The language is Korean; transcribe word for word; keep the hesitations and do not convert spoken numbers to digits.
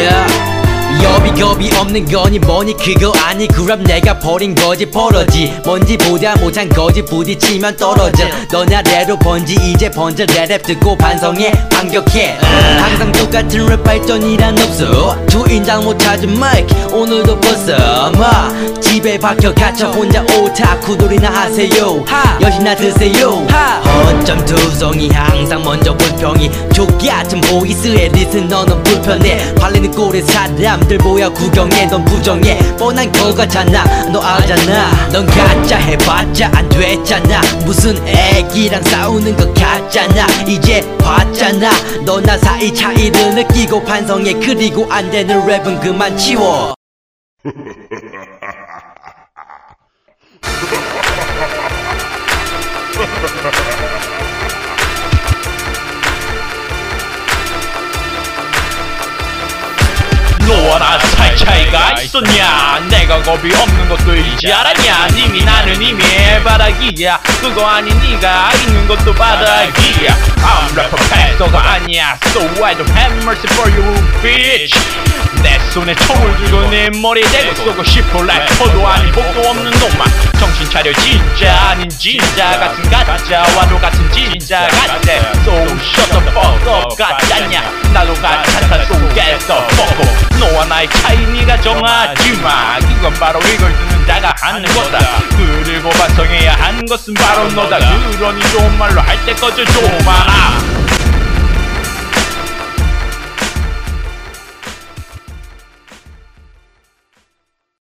yeah. 여비 겁이 없는 거니 뭐니 그거 아니 그럼 내가 버린 거지 버러지 먼지보다 못한 거지 부딪히면 떨어져 너나 래로 번지 이제 번져 내 랩 듣고 반성해 반격해 uh. 항상 똑같은 랩 발전이란 없어 주인장 못 찾은 마이크 오늘도 벗어 마 집에 박혀 갇혀 혼자 오타쿠돌이나 하세요 여신나 드세요 어쩜 두성이 항상 먼저 불평이 족 같은 보이스에 리슨 너는 불편해 발리는 꼴의 사람들 모여 구경해 넌 부정해 뻔한 거 같잖아 너 알잖아 넌 가짜 해봤자 안 됐잖아 무슨 애기랑 싸우는 거 같잖아 이제 봤잖아 너나 사이 차이를 느끼고 반성해 그리고 안 되는 랩은 그만 치워 너와 나 사이 차이가 있었냐 내가 겁이 없는 것도 이제 알았냐 님이 나는 이미 바닥이야 그거 아닌 네가 있는 것도 바닥이야 I'm rapper 팩터가 아니야 So I don't have mercy for you bitch 내 손에 총을 들고 내 머리에 대고 쏘고 싶어 래퍼도 아닌 복도 없는 놈아 정신 차려 진짜 아닌 진짜 같은 가짜와도 같은 진짜 같아 So shut the fuck up 가짜냐 나도 가짜다 So get the fuck up 너와 나의 차이 네가 정하지마 이건 바로 이걸 듣는 자가 하는 거다 그리고 반성해야 하는 것은 바로 너다 그러니 좋은 말로 할 때 꺼져 좀 많아